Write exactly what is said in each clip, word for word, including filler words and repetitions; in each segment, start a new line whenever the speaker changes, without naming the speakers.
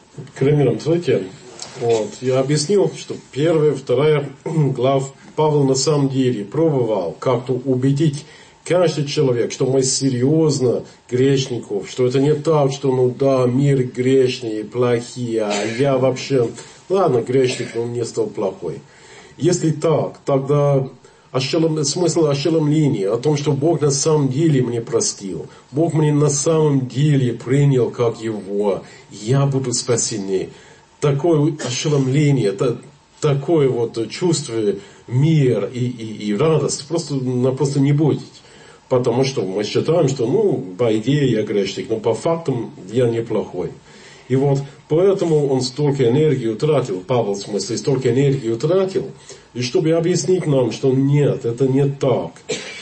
к Римлянам третья. Вот, я объяснил, что первая, вторая глав Павел на самом деле пробовал как-то убедить каждый человек, что мы серьезно грешников, что это не так, что ну да, мир грешный, плохие, а я вообще, ладно, грешник, но мне стал плохой. Если так, тогда ошелом... смысл ошеломления о том, что Бог на самом деле мне простил, Бог мне на самом деле принял как Его, я буду спасены. Такое ошеломление, та, такое вот чувство, мир и, и, и радость просто, просто не будет. Потому что мы считаем, что, ну, по идее я грешник, но по фактам я неплохой. И вот поэтому он столько энергии утратил, Павел в смысле, столько энергии утратил, и чтобы объяснить нам, что нет, это не так.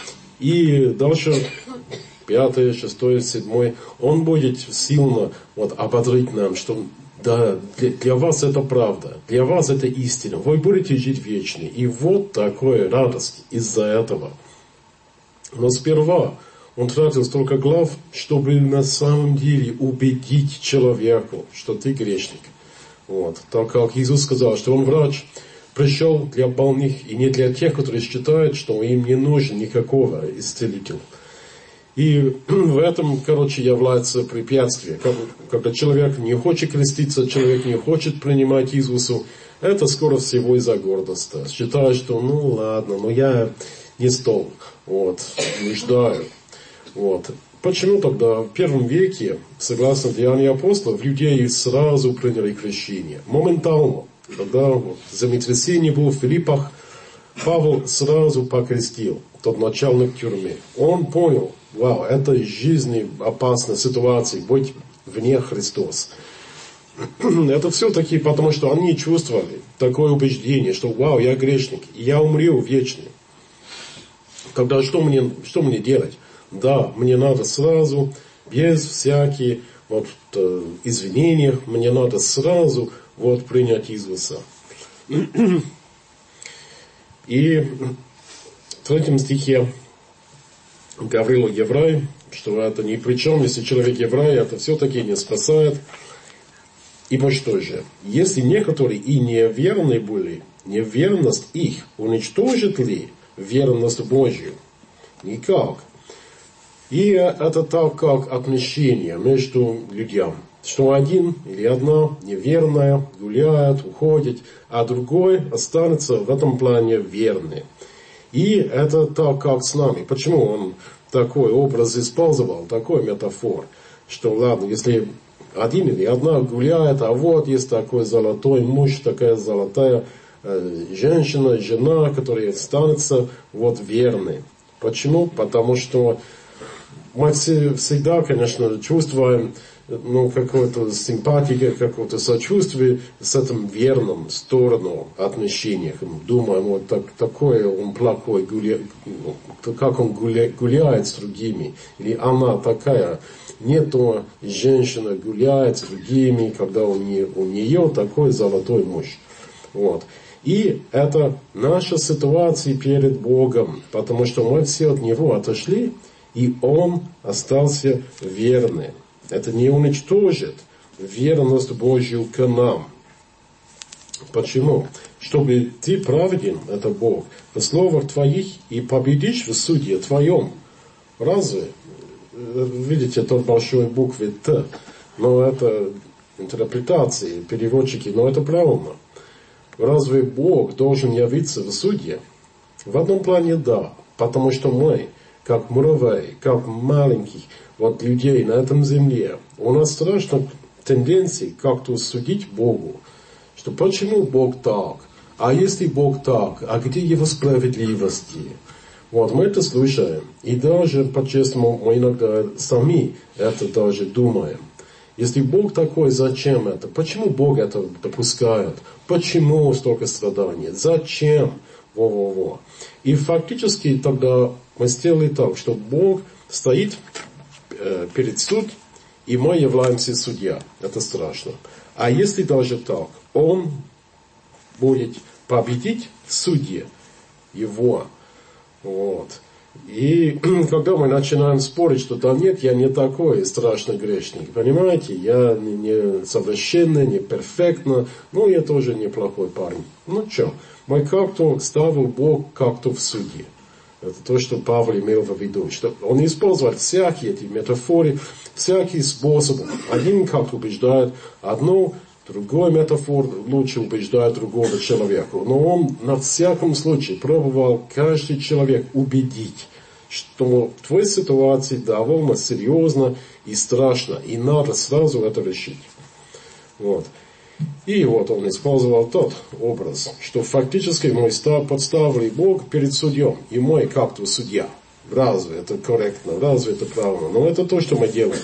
И дальше, пятое, шестое, седьмое, он будет сильно вот, ободрить нам, что да, для, для вас это правда, для вас это истина, вы будете жить вечно. И вот такая радость из-за этого. Но сперва он тратил столько глав, чтобы на самом деле убедить человеку, что ты грешник. Вот. Так как Иисус сказал, что он врач, пришел для больных и не для тех, которые считают, что им не нужен никакого исцелителя. И в этом, короче, является препятствие. Когда человек не хочет креститься, человек не хочет принимать Иисуса, это скоро всего из-за гордости. Считает, что ну ладно, но я не стол, вот, нуждаю. Вот. Почему тогда в первом веке, согласно Деяниям апостолов, людей сразу приняли крещение? Моментально. Когда вот, землетрясение было в Филиппах, Павел сразу покрестил тот начальник тюрьмы. Он понял, вау, это жизнеопасная ситуация, быть вне Христос. Это все-таки потому, что они чувствовали такое убеждение, что вау, я грешник, и я умру вечно. Тогда что мне, что мне делать? Да, мне надо сразу, без всяких вот, э, извинений, мне надо сразу вот, принять Иисуса. И в третьем стихе говорил еврей, что это ни при чем, если человек еврей, это все-таки не спасает. Ибо что же, если некоторые и неверны были, неверность их уничтожит ли верность Божью? Никак. И это так, как отмещение между людьми. Что один или одна неверная гуляет, уходит, а другой останется в этом плане верный. И это так, как с нами. Почему он такой образ использовал, такой метафор? Что ладно, если один или одна гуляет, а вот есть такой золотой муж, такая золотая э, женщина, жена, которая останется вот верной. Почему? Потому что мы все, всегда, конечно, чувствуем ну, какую-то симпатию, какое-то сочувствие с этим верным сторону отношений. Думаем, вот так, такой он плохой, гуля, как он гуля, гуляет с другими. Или она такая. Нету женщина гуляет с другими, когда у нее, у нее такой золотой муж. Вот. И это наша ситуация перед Богом, потому что мы все от Него отошли, и Он остался верным. Это не уничтожит верность Божью к нам. Почему? Чтобы ты праведен, это Бог, в словах твоих и победишь в суде твоем. Разве? Видите, тут большой буквы Т. Но это интерпретации, переводчики, но это правильно. Разве Бог должен явиться в суде? В одном плане да, потому что мы, как муравей, как маленьких вот людей на этом земле, у нас страшно тенденции как-то судить Богу, что почему Бог так, а если Бог так, а где Его справедливости? Вот, мы это слушаем, и даже, по-честному, мы иногда сами это даже думаем. Если Бог такой, зачем это? Почему Бог это допускает? Почему столько страданий? Зачем? Во-во-во. И фактически тогда мы сделали так, что Бог стоит э, перед судом, и мы являемся судья. Это страшно. А если даже так, Он будет победить в суде Его. Вот. И когда мы начинаем спорить, что да нет, я не такой страшный грешник, понимаете, я не совершенный, не перфектный, но я тоже неплохой парень. Ну что, мы как-то ставил Бог как-то в суде. Это то, что Павел имел в виду, что он использовал всякие эти метафоры, всякие способы. Один как-то убеждает одну, другой метафор лучше убеждает другого человека. Но он на всяком случае пробовал каждый человек убедить, что в твоей ситуации довольно серьезно и страшно, и надо сразу это решить. Вот. И вот он использовал тот образ, что фактически мы подставили Бога перед судьей, и мы как-то судья. Разве это корректно, разве это правильно? Но это то, что мы делаем.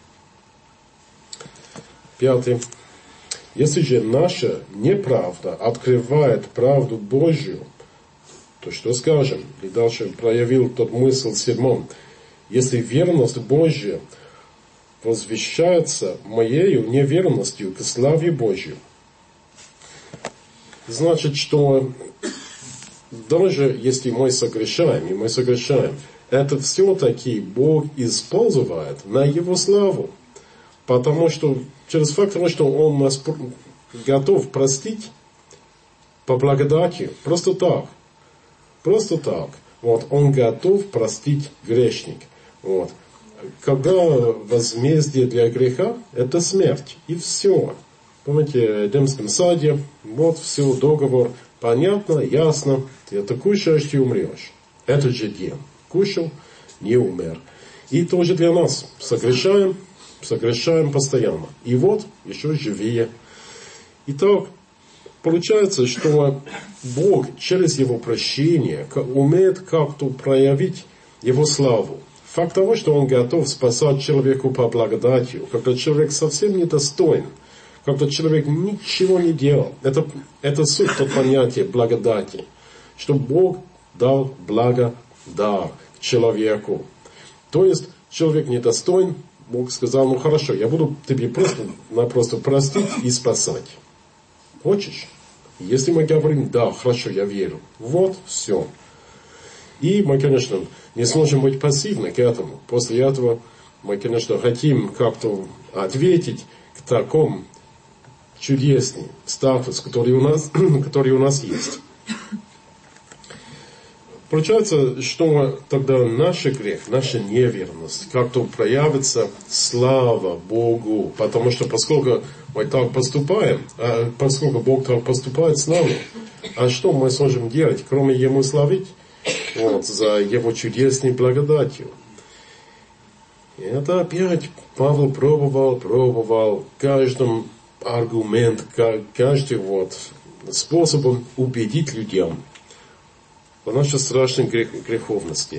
Пятый. Если же наша неправда открывает правду Божью, то что скажем? И дальше проявил тот мысль в седьмом. Если верность Божья возвещается моею неверностью к славе Божью, значит, что даже если мы согрешаем, и мы согрешаем, это все-таки Бог использует на Его славу. Потому что через факт того, что Он нас готов простить по благодати, просто так. Просто так. Вот, Он готов простить грешник. Вот. Когда возмездие для греха – это смерть. И все. Помните, в Эдемском саде, вот все, договор, понятно, ясно. Ты это кушаешь, ты умрешь. Этот же день. Кушал, не умер. И тоже для нас. Согрешаем, согрешаем постоянно. И вот, еще живее. Итак, получается, что Бог через Его прощение умеет как-то проявить Его славу. Факт того, что Он готов спасать человеку по благодатью, когда человек совсем недостоин, когда человек ничего не делал. Это, это суть того понятия благодати, что Бог дал благодар человеку. То есть человек недостоин, Бог сказал, ну хорошо, я буду тебе просто-напросто простить и спасать. Хочешь? Если мы говорим, да, хорошо, я верю. Вот, все. И мы, конечно, не сможем быть пассивны к этому. После этого мы, конечно, хотим как-то ответить к такому чудесному статусу, который у нас, который у нас есть. Получается, что тогда наш грех, наша неверность как-то проявится слава Богу. Потому что поскольку мы так поступаем, а поскольку Бог так поступает с нами, а что мы сможем делать, кроме Ему славить? Вот, за Его чудесной благодатью. И это опять Павел пробовал, пробовал каждым аргумент, каждым вот способом убедить людям в нашей страшной грех, греховности.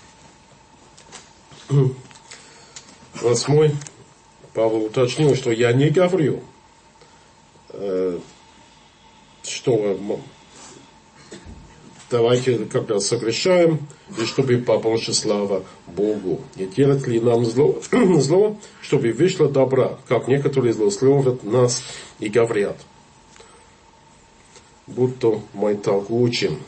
Восьмой. Павел уточнил, что я не говорю, э, что давайте, когда согрешаем, и чтобы побольше слава Богу. Не делать ли нам зло, зло, чтобы вышло добра, как некоторые злословят нас и говорят, будто мы так учим.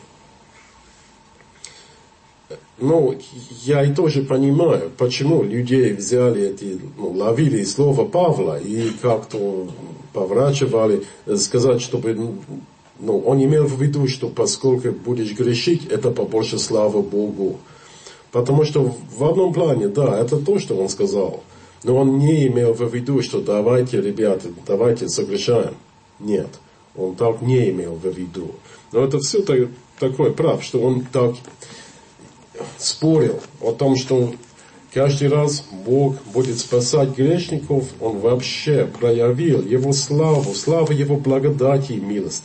Но я и тоже понимаю, почему людей взяли эти, ну, ловили слово Павла и как-то поворачивали, сказать, чтобы... Ну, он имел в виду, что поскольку будешь грешить, это побольше слава Богу. Потому что в одном плане, да, это то, что он сказал. Но он не имел в виду, что давайте, ребята, давайте согрешаем. Нет, он так не имел в виду. Но это все так, такой прав, что он так спорил о том, что каждый раз Бог будет спасать грешников, он вообще проявил Его славу, славу Его благодати и милости.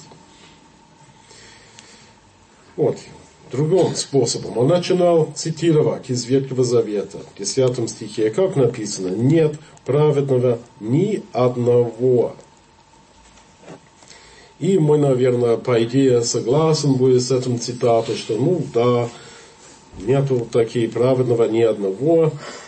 Вот, другим способом. Он начинал цитировать из Ветхого Завета, в десятом стихе, как написано, нет праведного ни одного. И мы, наверное, по идее согласен будем с этим цитатой, что, ну да, нету таки праведного ни одного.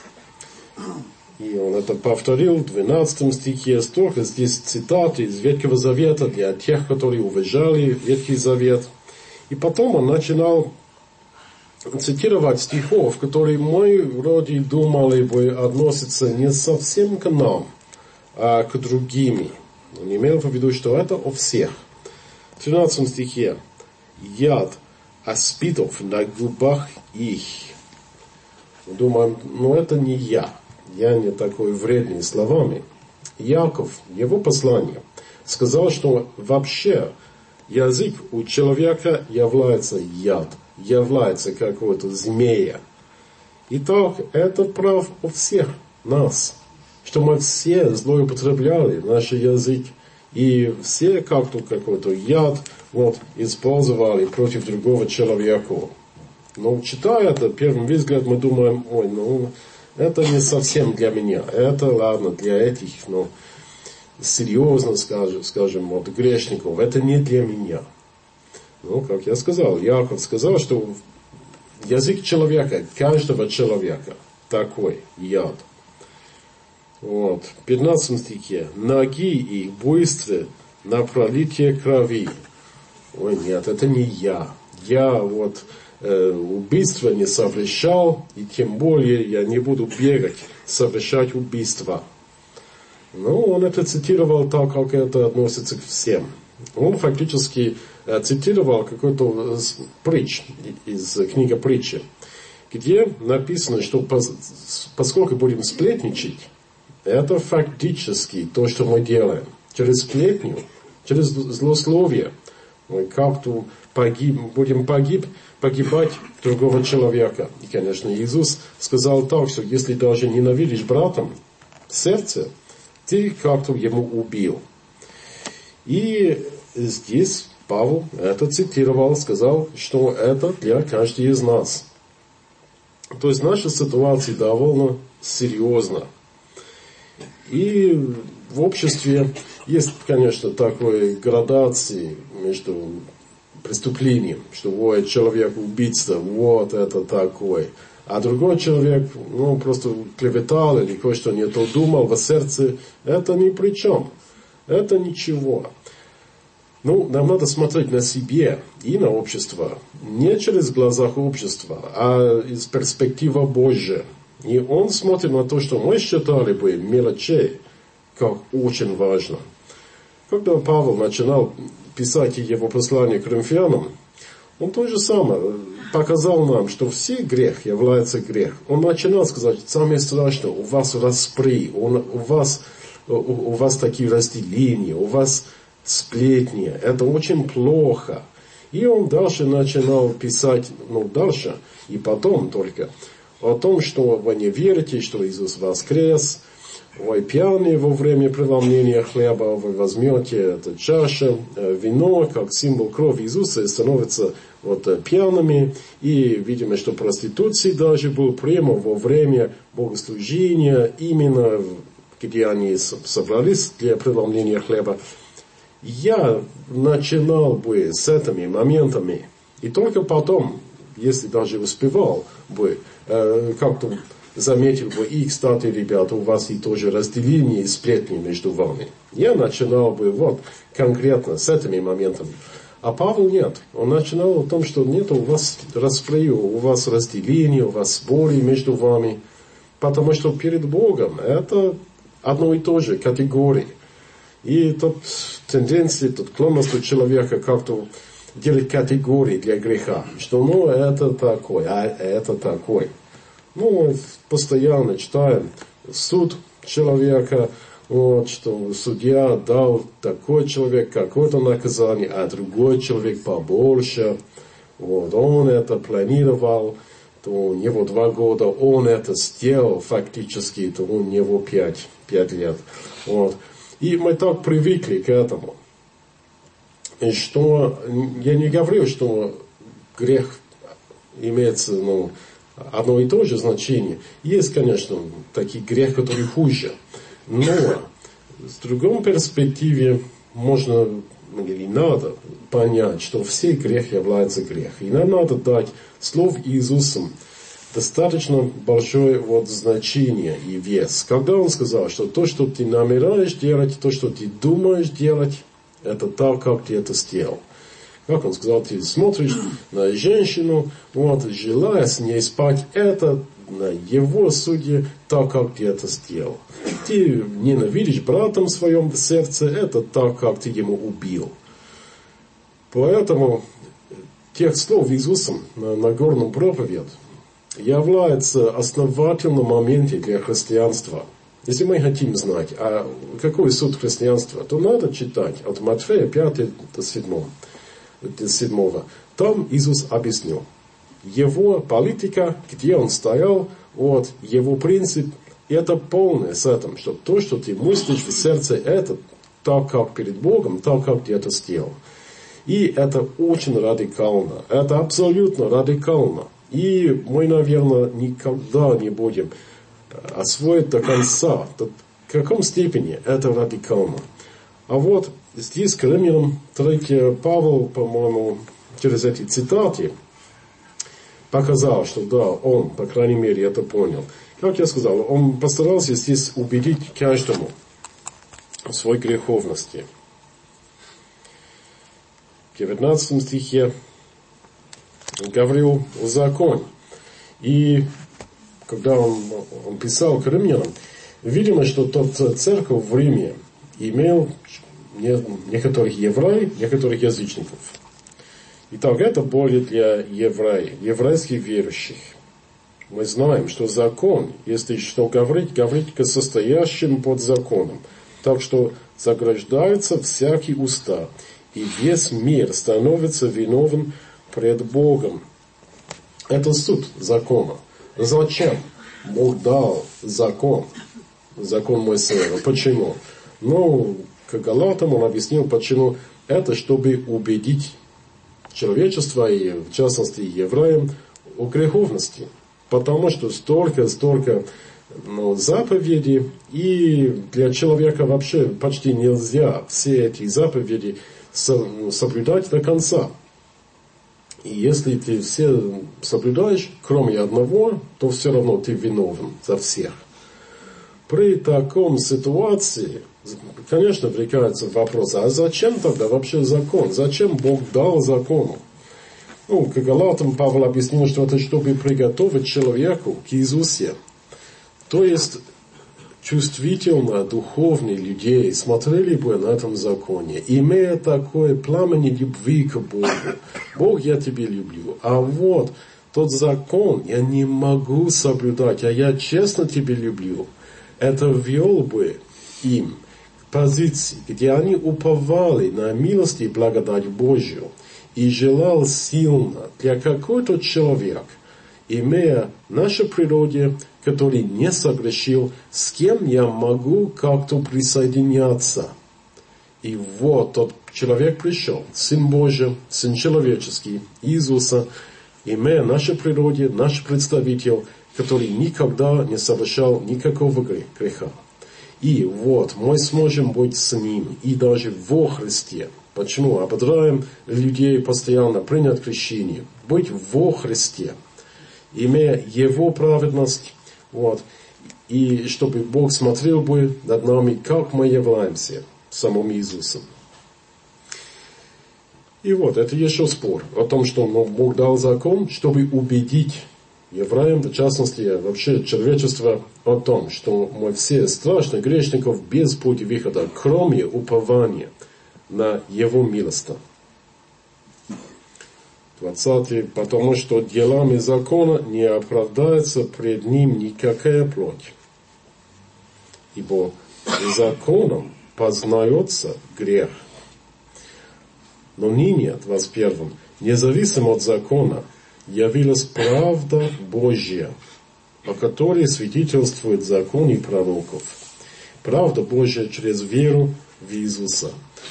И он это повторил в двенадцатом стихе. Столько здесь цитаты из Ветхого Завета для тех, которые уважали Ветхий Завет. И потом он начинал цитировать стихов, которые мы вроде думали бы относятся не совсем к нам, а к другим. Он имел в виду, что это о всех. В тринадцатом стихе. Яд аспидов на губах их. Мы думаем, ну это не я. Я не такой вредный словами. Яков, его послание, сказал, что вообще язык у человека является яд, является какой-то змея. Итак, это прав у всех нас, что мы все злоупотребляли наш язык, и все как-то какой-то яд вот, использовали против другого человека. Но читая это, первым взглядом мы думаем, ой, ну, это не совсем для меня, это ладно для этих, но серьезно скажем, скажем, вот грешников, это не для меня. Ну, как я сказал, Яков сказал, что язык человека, каждого человека, такой яд. Вот. В пятнадцатом стихе. Ноги их быстры на пролитие крови. Ой, нет, это не я. Я вот э, убийство не совершал, и тем более я не буду бегать, совершать убийство. Ну, он это цитировал так, как это относится к всем. Он фактически э, цитировал какой-то притч из книги притчи, где написано, что поскольку будем сплетничать, это фактически то, что мы делаем. Через сплетню, через злословие мы как-то погиб, будем погиб, погибать другого человека. И, конечно, Иисус сказал так, что если даже ненавидишь брата в сердце, ты как-то ему убил. И здесь Павел это цитировал, сказал, что это для каждого из нас. То есть наша ситуация довольно серьезна. И в обществе есть, конечно, такой градации между преступлением, что ой, человек убийца, вот это такой. А другой человек, ну, просто клеветал или кое-что не то думал во сердце, это ни при чем. Это ничего. Ну, нам надо смотреть на себе и на общество. Не через глаза общества, а из перспективы Божьей. И он смотрит на то, что мы считали бы мелочей, как очень важно. Когда Павел начинал писать его послание к Коринфянам, он то же самое показал нам, что все грех является грех. Он начинал сказать, самое страшное, у вас распри, у вас, у вас такие разделения, у вас сплетни, это очень плохо. И он дальше начинал писать, ну дальше, и потом только, о том, что вы не верите, что Иисус воскрес, вы пьяные во время преломления хлеба, вы возьмете эту чашу, вино, как символ крови Иисуса, и становятся вот пьяными. И видимо, что проституции даже был прямо во время богослужения, именно где они собрались для преломления хлеба. Я начинал бы с этими моментами, и только потом, если даже успевал бы, э, как-то заметил бы, и, кстати, ребята, у вас и тоже разделение и сплетни между вами. Я начинал бы вот конкретно с этими моментами. А Павел нет. Он начинал о том, что нет у вас распри, у вас разделение, у вас споры между вами. Потому что перед Богом это одно и то же категории. И тут тенденция, тут склонность у человека как-то делать категории для греха. Что ну это такой, а это такой. Ну, постоянно читаем суд человека, вот, что судья дал такой человек какое-то наказание, а другой человек побольше. Вот, он это планировал, то у него два года, он это сделал фактически, то у него пять, пять лет. Вот. И мы так привыкли к этому. И что, я не говорю, что грех имеется, ну, одно и то же значение. Есть, конечно, такие грехи, которые хуже. Но с другой перспективе можно или надо понять, что все грехи являются грехом. И нам надо дать слов Иисусом достаточно большое вот значение и вес. Когда он сказал, что то, что ты намереваешь делать, то, что ты думаешь делать, это так, как ты это сделал. Как он сказал, ты смотришь на женщину, вот, желая с ней спать, это на его суде, так, как ты это сделал. Ты ненавидишь братом в своем сердце, это так, как ты ему убил. Поэтому текст слов Иисуса на Нагорном проповедь является основательным моментом для христианства. Если мы хотим знать, а какой суд христианства, то надо читать от Матфея пятого до седьмого. Там Иисус объяснил. Его политика, где он стоял, вот, его принцип, это полное с этим, что то, что ты мыслишь в сердце, это так, как перед Богом, так, как ты это сделал. И это очень радикально, это абсолютно радикально. И мы, наверное, никогда не будем освоить до конца, в каком степени это радикально. А вот здесь к Римлянам третий Павел, по-моему, через эти цитаты показал, что да, он, по крайней мере, это понял. Как я сказал, он постарался здесь убедить каждому в своей греховности. В девятнадцатом стихе говорил о законе. И когда он, он писал к римлянам, видимо, что тот церковь в Риме имел некоторых евреев, некоторых язычников. Итак, это более для евреев, еврейских верующих. Мы знаем, что закон, если что говорить, говорить к состоящим под законом. Так что заграждаются всякие уста, и весь мир становится виновен пред Богом. Это суд закона. Зачем Бог дал закон? Закон Моисеева. Почему? Ну, к Галатам он объяснил, почему. Это чтобы убедить человечество, и в частности евреям, о греховности. Потому что столько, столько ну, заповедей, и для человека вообще почти нельзя все эти заповеди соблюдать до конца. И если ты все соблюдаешь, кроме одного, то все равно ты виновен за всех. При таком ситуации, конечно, влекается вопрос, а зачем тогда вообще закон? Зачем Бог дал закон? Ну, к Галатам Павел объяснил, что это чтобы приготовить человеку к Иисусу. То есть, чувствительно духовные людей смотрели бы на этом законе, имея такое пламя любви к Богу. Бог, я тебя люблю. А вот тот закон я не могу соблюдать, а я честно тебя люблю. Это ввел бы им к позиции, где они уповали на милость и благодать Божью. И желал сильно для какой-то человек, имея нашу природу, который не согрешил, с кем я могу как-то присоединяться. И вот тот человек пришел, Сын Божий, Сын человеческий, Иисуса, имея нашу природу, наш представитель, который никогда не совершал никакого греха. И вот мы сможем быть с ним, и даже во Христе. Почему? Ободряем людей постоянно принять крещение. Быть во Христе, имея Его праведность, вот, и чтобы Бог смотрел бы над нами, как мы являемся самым Иисусом. И вот, это еще спор о том, что ну, Бог дал закон, чтобы убедить евреям, в частности, вообще человечество, о том, что мы все страшно грешников без пути выхода, кроме упования на Его милость. двадцатый. Потому что делами закона не оправдается пред ним никакая плоть. Ибо законом познается грех. Но ныне, двадцать первый. Независимо от закона, явилась правда Божья, о которой свидетельствует закон и пророков. Правда Божья через веру в Иисуса.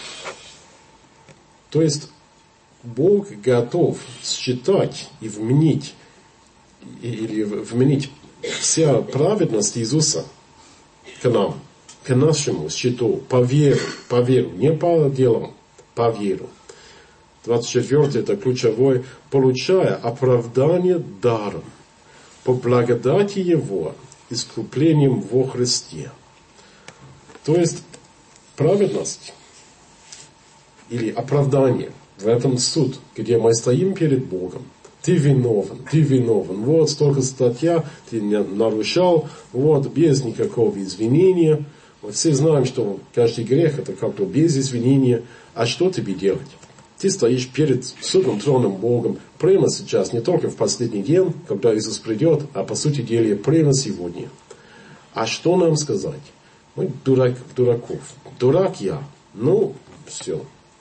То есть, Бог готов считать и вменить, или вменить вся праведность Иисуса к нам, к нашему счету, по веру, по веру, не по делам, по веру. двадцать четвёртый, это ключевой, получая оправдание даром, по благодати Его, искуплением во Христе. То есть, праведность, или оправдание, В этом суд, где мы стоим перед Богом. Ты виновен, ты виновен. Вот столько статья, ты нарушал, вот без никакого извинения. Вот все знаем, что каждый грех это как-то без извинения. А что тебе делать? Ты стоишь перед судом, троном Богом прямо сейчас, не только в последний день, когда Иисус придет, а по сути дела прямо сегодня. А что нам сказать? Мы дурак, дураков. Дурак я. Ну, все.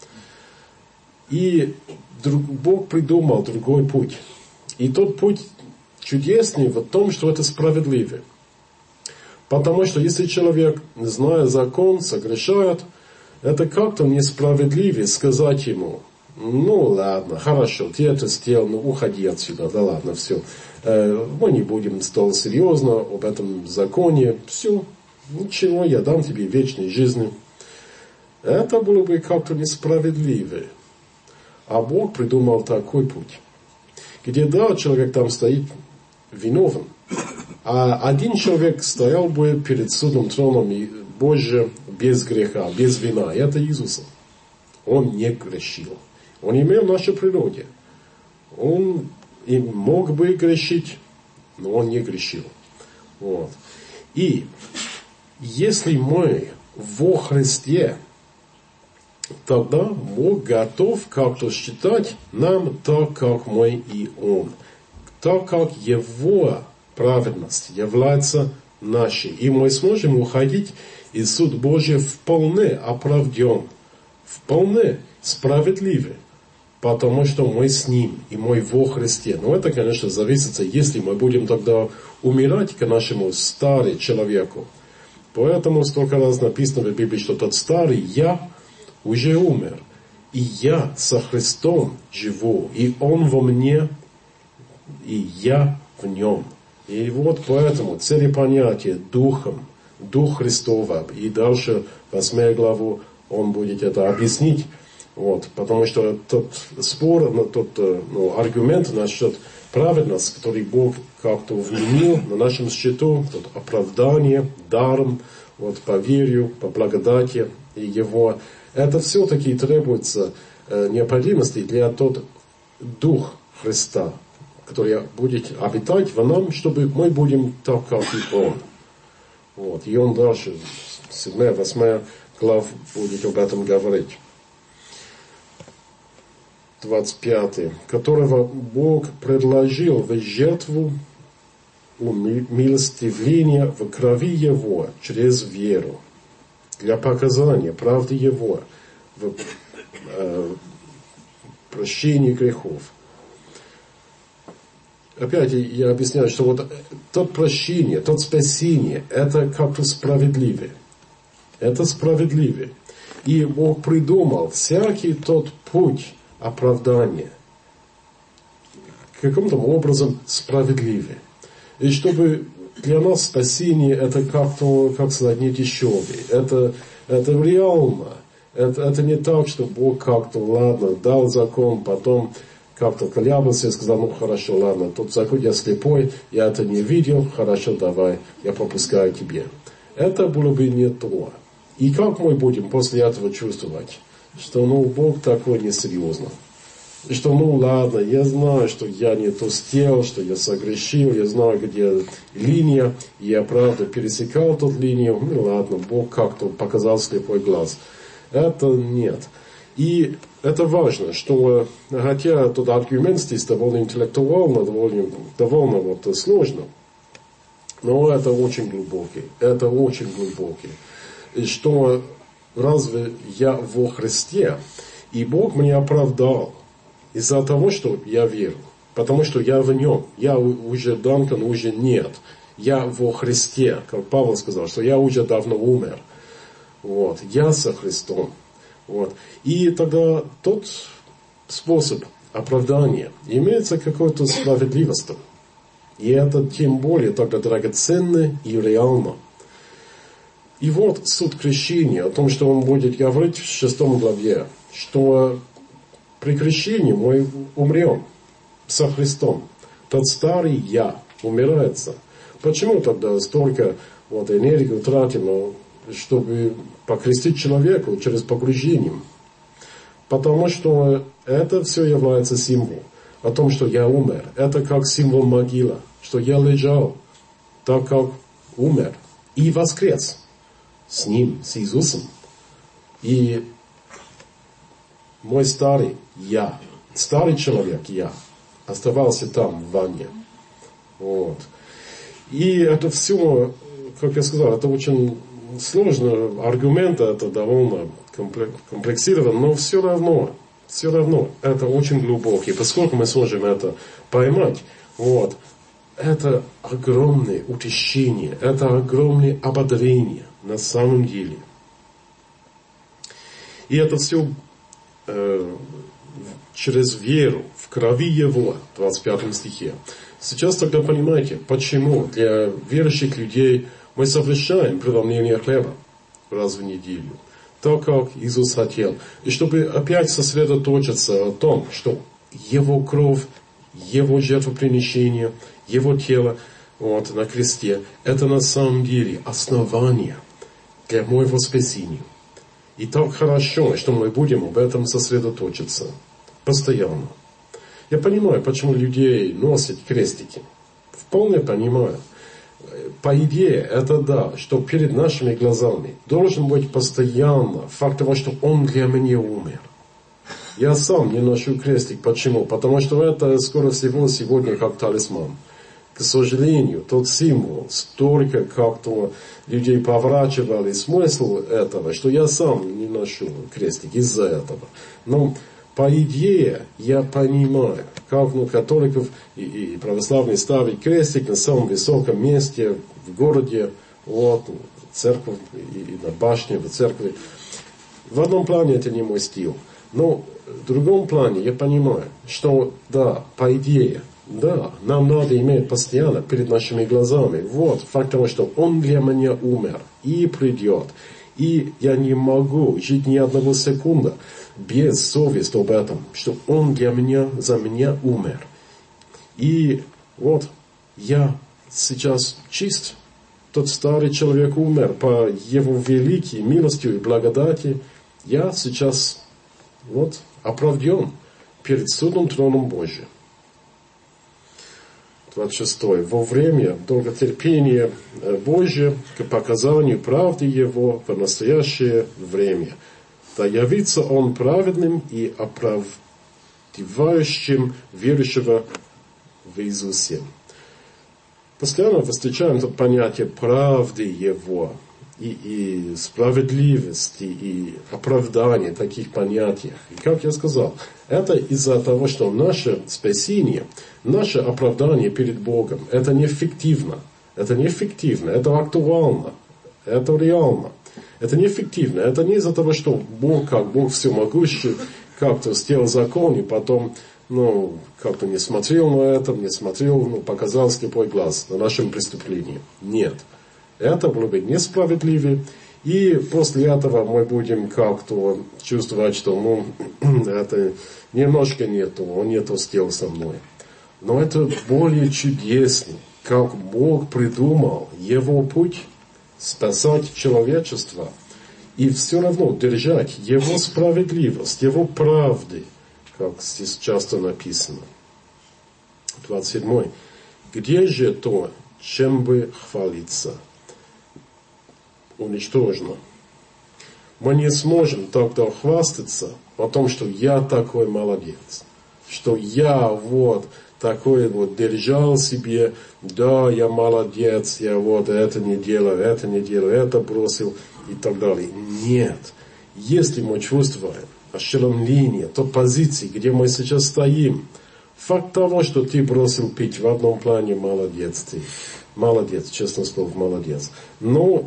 И друг, Бог придумал другой путь. И тот путь чудесный в том, что это справедливый. Потому что если человек, зная закон, согрешает, это как-то несправедливо сказать ему: ну ладно, хорошо, ты это сделал, ну уходи отсюда, да ладно, все. Э, мы не будем столь серьезно об этом законе, все, ничего, я дам тебе вечной жизни. Это было бы как-то несправедливо. А Бог придумал такой путь, где да, человек там стоит виновен, а один человек стоял бы перед судом, троном Божьим без греха, без вины. Это Иисус. Он не грешил. Он имел нашу природу. Он и мог бы грешить, но он не грешил. Вот. И если мы во Христе, тогда Бог готов как-то считать нам так, как мы и Он. Так, как Его праведность является нашей. И мы сможем уходить из суд Божий вполне оправдан, вполне справедливый, потому что мы с Ним, и мы во Христе. Но это, конечно, зависит, если мы будем тогда умирать к нашему старому человеку. Поэтому столько раз написано в Библии, что тот старый «я» уже умер. И я со Христом живу, и Он во мне, и я в Нем. И вот поэтому целепонятие Духом, Дух Христова, и дальше восьмую главу он будет это объяснить. Вот, потому что тот спор, тот ну, аргумент насчет праведности, который Бог как-то вменил на нашем счету, тот оправдание даром, вот, по вере, по благодати и Его, это все-таки требуется э, необходимости для тот Дух Христа, который будет обитать в нам, чтобы мы будем так, как и Он. Вот. И Он дальше, седьмая, восьмая глава будет об этом говорить. двадцать пятый. Которого Бог предложил в жертву умилостивления в крови Его через веру, для показания правды Его в э, прощении грехов. Опять я объясняю, что вот тот прощение, тот спасение, это как-то справедливо. Это справедливо. И Бог придумал всякий тот путь оправдания каким-то образом справедливый. И чтобы для нас спасение это как-то, как сказать, не дешевое. Это, это реально. Это, это не так, что Бог как-то, ладно, дал закон, потом как-то колебался и сказал: ну хорошо, ладно, тот закон, я слепой, я это не видел, хорошо, давай, я попускаю тебе. Это было бы не то. И как мы будем после этого чувствовать, что ну Бог такой несерьезный. И что ну ладно, я знаю, что я не то сделал, что я согрешил, я знаю, где линия, и я правда пересекал ту линию, ну ладно, Бог как-то показал слепой глаз. Это нет. И это важно, что хотя тот аргумент здесь довольно интеллектуально, довольно, довольно вот, сложно, но это очень глубокий, это очень глубокий. И что разве я во Христе, и Бог меня оправдал из-за того, что я верю, потому что я в Нем, я уже Данкан уже нет, я во Христе, как Павел сказал, что я уже давно умер, вот, я со Христом. Вот. И тогда тот способ оправдания имеется какой-то справедливостью. И это тем более тогда драгоценно и реально. И вот суд крещения, о том, что он будет говорить в шестом главе, что при крещении мы умрем со Христом. Тот старый я умирается. Почему тогда столько вот, энергии тратим, чтобы покрестить человека через погружение? Потому что это все является символом о том, что я умер. Это как символ могилы, что я лежал, так как умер и воскрес с Ним, с Иисусом. И мой старый я, старый человек я, оставался там, в ванне. Вот. И это все, как я сказал, это очень сложно, аргументы это довольно комплексировано, но все равно, все равно это очень глубокий, поскольку мы сможем это поймать, вот, это огромное утешение, это огромное ободрение на самом деле. И это все э, через веру в крови Его, в двадцать пятом стихе. Сейчас тогда понимаете, почему для верующих людей мы совершаем преломление хлеба раз в неделю, так как Иисус хотел. И чтобы опять сосредоточиться о том, что Его кровь, Его жертвоприношение, Его тело вот, на кресте, это на самом деле основание для моего спасения. И так хорошо, что мы будем об этом сосредоточиться постоянно. Я понимаю, почему людей носят крестики. Вполне понимаю. По идее, это да, что перед нашими глазами должен быть постоянно факт того, что Он для меня умер. Я сам не ношу крестик. Почему? Потому что это, скорее всего, сегодня как талисман. К сожалению, тот символ, столько как-то людей поворачивали смысл этого, что я сам не ношу крестик из-за этого. Но по идее, я понимаю, как ну, католиков и, и православные ставят крестик на самом высоком месте в городе, вот, в церкви и, и на башне, в церкви. В одном плане это не мой стиль. Но в другом плане я понимаю, что да, по идее, да, нам надо иметь постоянно перед нашими глазами. Вот факт того, что Он для меня умер и придет. И я не могу жить ни одного секунды без совести об этом, что Он для меня, за меня умер. И вот я сейчас чист. Тот старый человек умер по Его великой милости и благодати. Я сейчас вот оправден перед судом троном Божьим. двадцать шестой. Во время долготерпения Божия к показанию правды Его в настоящее время. Да явится Он праведным и оправдывающим верующего в Иисусе. Постоянно встречаем это понятие правды Его и, и справедливости и оправдания таких понятий. И как я сказал, это из-за того, что наше спасение, наше оправдание перед Богом, это не фиктивно, это не фиктивно, это актуально, это реально. Это не эффективно. Это не из-за того, что Бог, как Бог всемогущий, как-то сделал закон, и потом, ну, как-то не смотрел на это, не смотрел, ну, показал слепой глаз на нашем преступлении. Нет. Это было бы несправедливо. И после этого мы будем как-то чувствовать, что, ну, это немножко нету, он не то сделал со мной. Но это более чудесно, как Бог придумал Его путь спасать человечество и все равно держать Его справедливость, Его правды, как здесь часто написано. двадцать седьмой. Где же то, чем бы хвалиться? Уничтожено. Мы не сможем тогда хвастаться о том, что я такой молодец, что я вот такой вот держал себе, да, я молодец, я вот это не делаю, это не делаю, это бросил и так далее. Нет. Если мы чувствуем ошеломление, то позиции, где мы сейчас стоим, факт того, что ты бросил пить в одном плане, молодец ты. Молодец, честно слово, молодец. Но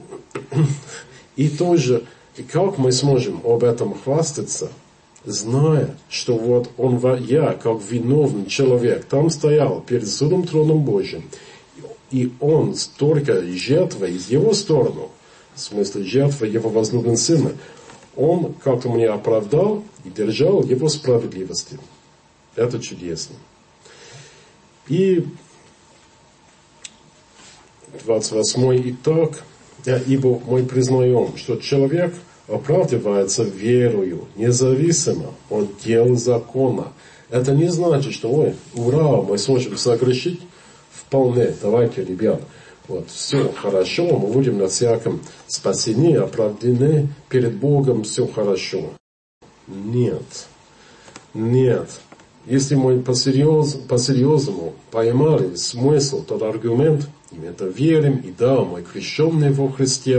и тоже, как мы сможем об этом хвастаться, зная, что вот он, я, как виновный человек, там стоял перед судом троном Божьим, и он столько жертвы из его стороны, в смысле жертвы его возлюбленного сына, он как-то меня оправдал и держал его справедливости. Это чудесно. И двадцать восьмой. Итак, ибо мы признаем, что человек оправдывается верою, независимо от дел закона. Это не значит, что, ой, ура, мы сможем согрешить вполне. Давайте, ребят, вот, все хорошо, мы будем на всяком спасении, оправданы перед Богом, все хорошо. Нет. Нет. Если мы по-серьез, по-серьезному поймали смысл, тот аргумент, и мы это верим, и да, мы крещенные во Христе,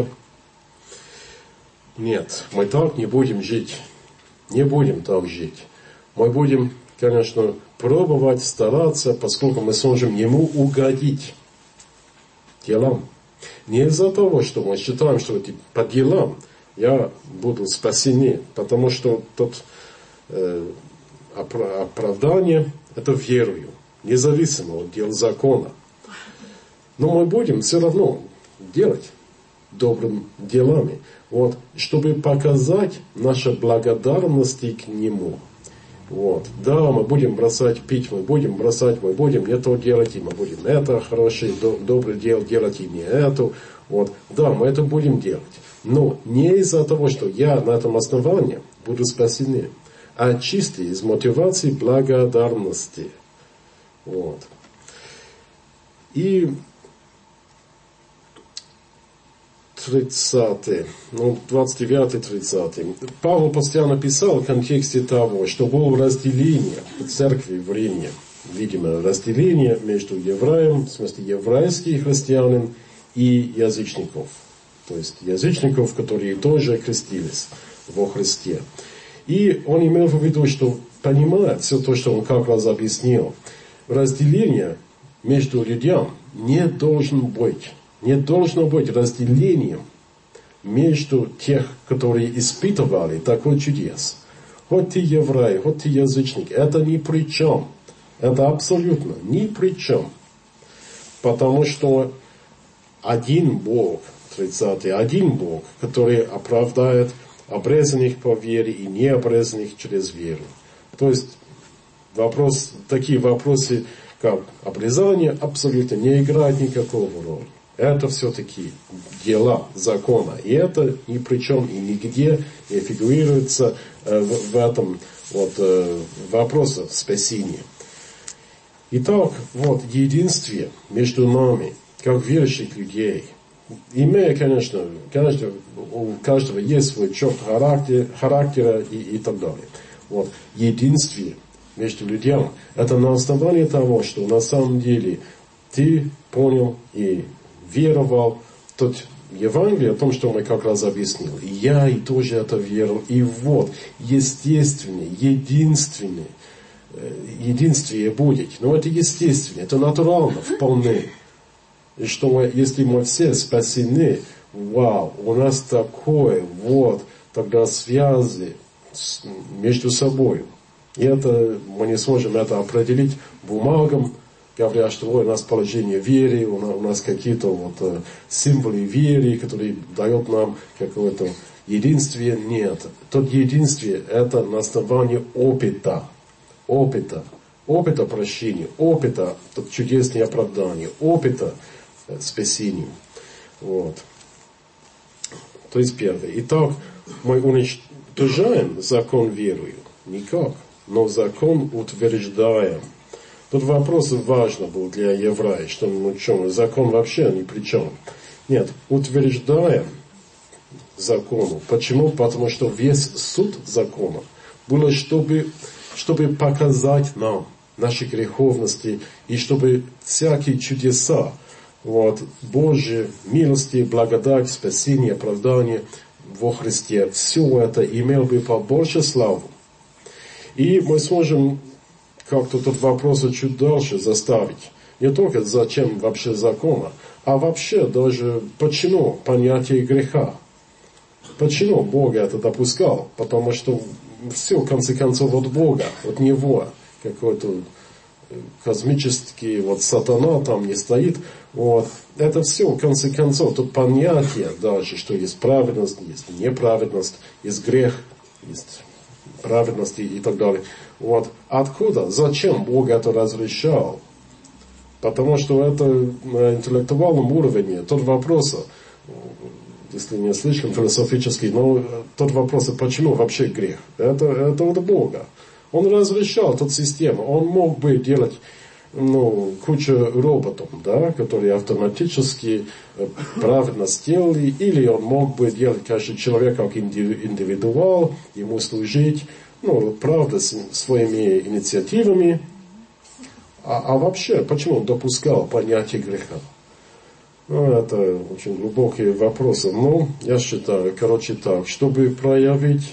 нет, мы так не будем жить. Не будем так жить. Мы будем, конечно, пробовать, стараться, поскольку мы сможем Ему угодить делам. Не из-за того, что мы считаем, что по делам я буду спасены, потому что тот э, оправдание это верою, независимо от дел закона. Но мы будем все равно делать добрыми делами, вот, чтобы показать нашу благодарность к Нему. Вот. Да, мы будем бросать пить, мы будем бросать, мы будем не то делать, и мы будем это хорошее, доброе дело делать, и не это. Вот. Да, мы это будем делать. Но не из-за того, что я на этом основании буду спасены, а чисто из мотивации благодарности. Вот. И тридцатый, ну, двадцать девятый, тридцатый. Павел постоянно писал в контексте того, что было разделение в церкви в Риме. Видимо, разделение между евреем, в смысле еврейских христианин, и язычников. То есть язычников, которые тоже крестились во Христе. И он имел в виду, что понимает все то, что он как раз объяснил. Разделение между людьми не должно быть. Не должно быть разделением между тех, которые испытывали такой чудес. Хоть ты еврей, хоть ты язычник, это ни при чем. Это абсолютно ни при чем. Потому что один Бог, тридцатый, один Бог, который оправдает обрезанных по вере и необрезанных через веру. То есть вопрос, такие вопросы, как обрезание, абсолютно не играют никакого роли. Это все-таки дела закона. И это ни при чем и нигде не фигурируется э, в, в этом вот, э, вопросе спасения. Итак, вот единствие между нами, как верующих людей, имея, конечно, конечно, у каждого есть свой черт характер, характера и, и так далее. Вот, единствие между людьми, это на основании того, что на самом деле ты понял и веровал в тот Евангелие о том, что мы как раз объяснили. И я и тоже это верил. И вот, естественный, единственный, единствие будет. Но это естественно, это натурально, вполне. И что мы, если мы все спасены, вау, у нас такое, вот, тогда связи с, между собой. И это, мы не сможем это определить бумагам, говоря, что ой, у нас положение веры, у нас, у нас какие-то вот, э, символы веры, которые дают нам какое-то единствие. Нет. Тот единствие это на основании опыта. Опыта. Опыта прощения, опыта чудесного оправдания, опыта э, спасения. Вот. То есть первое. Итак, мы уничтожаем закон верою? Никак. Но закон утверждаем. Тут вопрос важный был для евреев, что ну что, закон вообще ни при чем. Нет, утверждаем закону. Почему? Потому что весь суд закона было, чтобы, чтобы показать нам наши греховности и чтобы всякие чудеса, вот, Божьи милости, благодать, спасение, оправдание во Христе, все это имело бы побольше славу. И мы сможем как-то этот вопрос чуть дальше заставить. Не только зачем вообще закона, а вообще даже почему понятие греха. Почему Бог это допускал? Потому что все, в конце концов, от Бога, от Него. Какой-то космический вот сатана там не стоит. Вот. Это все, в конце концов, тут понятие даже, что есть праведность, есть неправедность, есть грех, есть праведность и так далее. Вот. Откуда? Зачем Бог это разрешал? Потому что это на интеллектуальном уровне тот вопрос, если не слишком философический, но тот вопрос, почему вообще грех? Это, это от Бога. Он разрешал эту систему. Он мог бы делать ну, кучу роботов, да, которые автоматически правильно сделали, или он мог бы делать каждый человек как индивидуал, ему служить, ну, правда, своими инициативами. А, а вообще, почему он допускал понятие греха? Ну, это очень глубокие вопросы. Но я считаю, короче так, чтобы проявить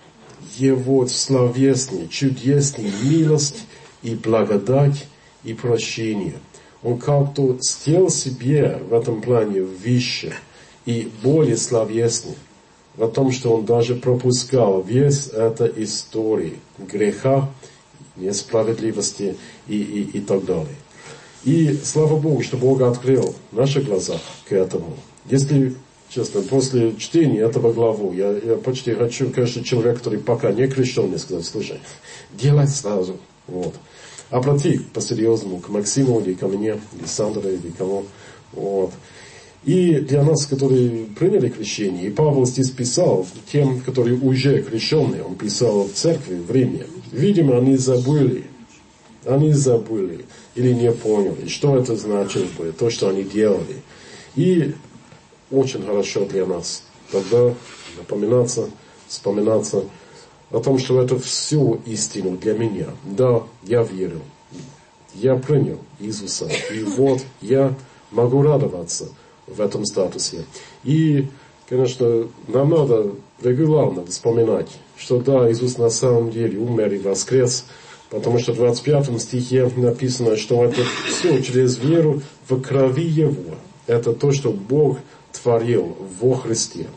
его словесный, чудесный милость и благодать и прощение. Он как-то сделал себе в этом плане выше и более словесный. В том, что он даже пропускал весь эту историю греха, несправедливости и, и, и так далее. И слава Богу, что Бог открыл наши глаза к этому. Если, честно, после чтения этого главы, я, я почти хочу, каждый человек, который пока не крещен, мне сказать, слушай, делай сразу. Вот. Обрати по-серьезному к Максиму или ко мне, или Сандре, или кому. Вот. И для нас, которые приняли крещение, и Павел здесь писал тем, которые уже крещенные, он писал в церкви в Риме. Видимо, они забыли, они забыли или не поняли, что это значит бы, то, что они делали. И очень хорошо для нас тогда напоминаться, вспоминаться о том, что это всю истину для меня. Да, я верю, я принял Иисуса, и вот я могу радоваться в этом статусе. И, конечно, нам надо регулярно вспоминать, что да, Иисус на самом деле умер и воскрес, потому что в двадцать пятом стихе написано, что это все через веру в крови Его. Это то, что Бог творил во Христе.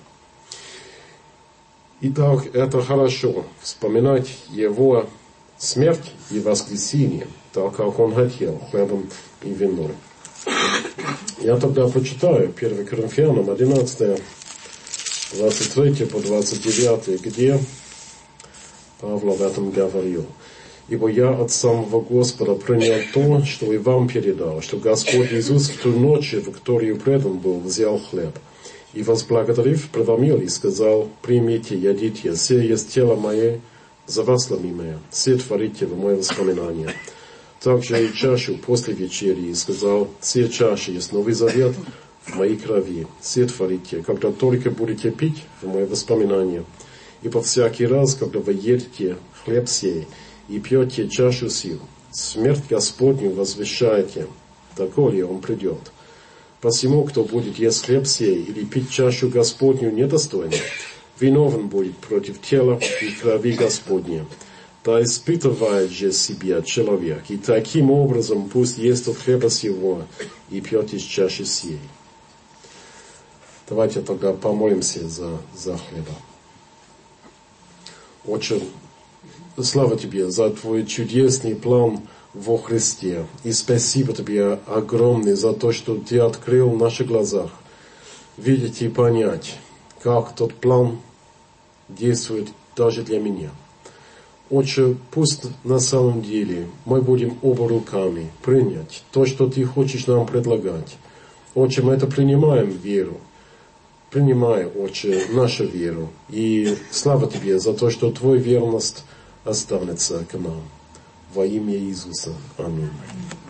Итак, это хорошо вспоминать Его смерть и воскресение, так как Он хотел, хлебом и вином. Я тогда почитаю первое Коринфянам одиннадцать, двадцать три по двадцать девять, где Павел об этом говорил. «Ибо я от самого Господа принял то, что и вам передал, что Господь Иисус в ту ночь, в которую предан был, взял хлеб, и, возблагодарив, преломил и сказал: примите, ядите, сие есть тело мое, за вас сломимое, сие творите в мое воспоминание. Также и чашу после вечери, и сказал: сие чаша есть новый завет в моей крови, сие творите, когда только будете пить в мое воспоминание. Ибо всякий раз, когда вы едите хлеб сей и пьете чашу сию, смерть Господню возвещаете, доколе он придет. Посему, кто будет есть хлеб сей или пить чашу Господню недостойно, виновен будет против тела и крови Господня. Да испытывает же себя человек, и таким образом пусть ест от хлеба сего и пьет из чаши сей». Давайте тогда помолимся за, за хлеба. Отче, слава Тебе за Твой чудесный план во Христе. И спасибо Тебе огромное за то, что Ты открыл в наших глазах видеть и понять, как тот план действует даже для меня. Отче, пусть на самом деле мы будем оба руками принять то, что Ты хочешь нам предлагать. Отче, мы это принимаем в веру. Принимай, Отче, нашу веру. И слава Тебе за то, что Твоя верность останется к нам. Во имя Иисуса. Аминь.